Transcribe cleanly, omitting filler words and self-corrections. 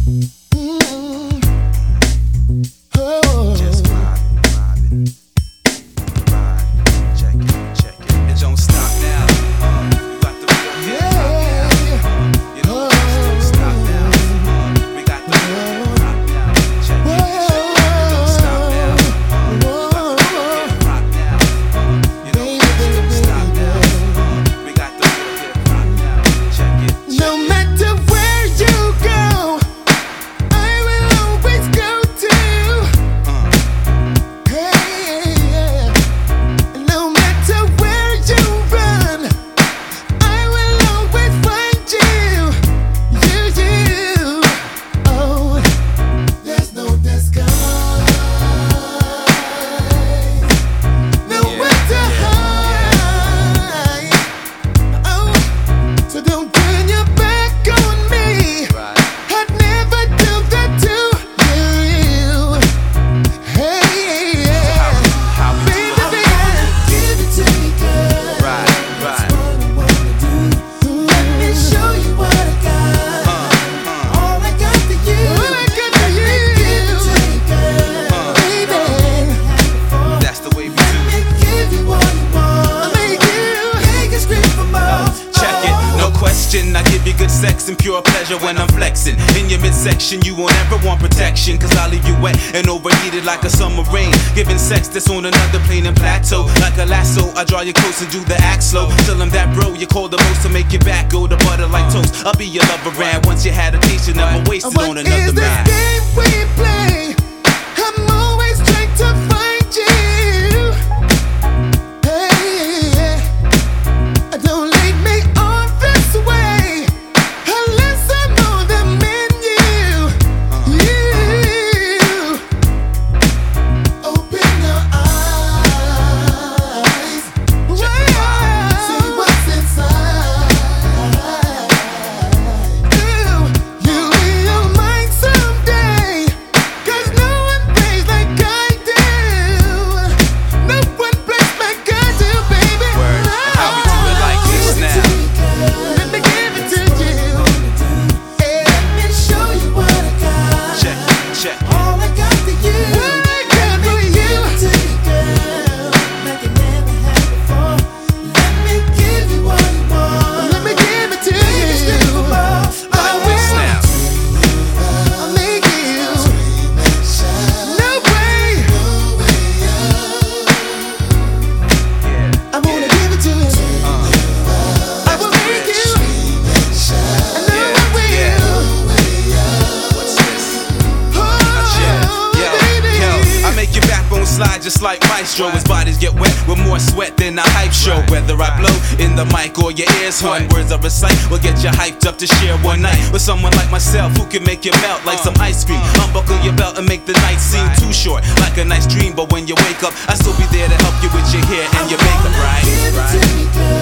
Oh. Just vibing. Ride, check it. It don't stop now. You got the real hip hop now. You know it don't stop now. We got the real hip hop now. Check it. It don't stop now. You got the real hip hop now. You know it don't stop now. We got the real hip hop now. Check it. No matter where you go, I will always go to. Hey, yeah. No matter where you run, I will always find you. You. Oh, there's no disguise. Nowhere to hide. Oh, so don't turn your back on me. Right. I'd never do that to you. Hey, yeah. How we do Baby, it? give it to me, girl. Right. What I wanna do. Let me show you what I got. All I got for you. All I got for you. Give it to me, girl. Baby, That's the way we do let it. me give you all you want. Make you scream for more. Check it, no question. I give you good sex and pure pleasure when I'm flexing. In your midsection, you won't ever want protection. Cause I'll leave you wet and overheated like a summer rain. Giving sex that's on another plane and plateau. Like a lasso, I draw you close and do the act slow. Tell them that bro, you call the most to make your back go to butter like toast. I'll be your lover and once you had a taste, you never wasted What on another is this man. game we play? I'm always trying to find you. Hey, don't lead me on this way unless I'm more than you. You open your eyes. See what's inside. You will mine someday. 'Cause no one plays like I do. No one plays like I do, baby. Word. And how we do it like this now. Let me give it to you. Let me show you what I got. Check it. All I got for you. What I got for you. Give it to me, girl, like you never had before. Let me give you what you want. Let me give it to you. Like this now. I'll make you. No way. Yeah. I wanna give it to you. I will make you. I know I will. What's this? Oh, baby. Yo, I make your backbone slide just like Maestro. His bodies get wet with more sweat than a hype show. Whether I blow in the mic or your ears horn, words I recite will get you hyped up to share one night with someone like myself who can make you melt like some ice cream. Unbuckle your belt and make the night seem too short, like a nice dream. But when you wake up, I still be there to help you with your hair and your makeup, Give it to right? me, girl.